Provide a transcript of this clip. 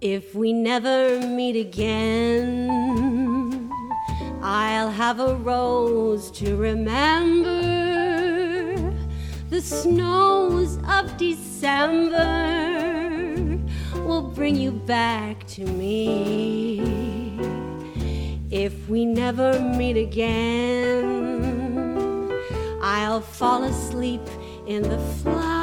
If we never meet again, I'll have a rose to remember the snows of December will bring you back to me. If we never meet again, I'll fall asleep in the flowers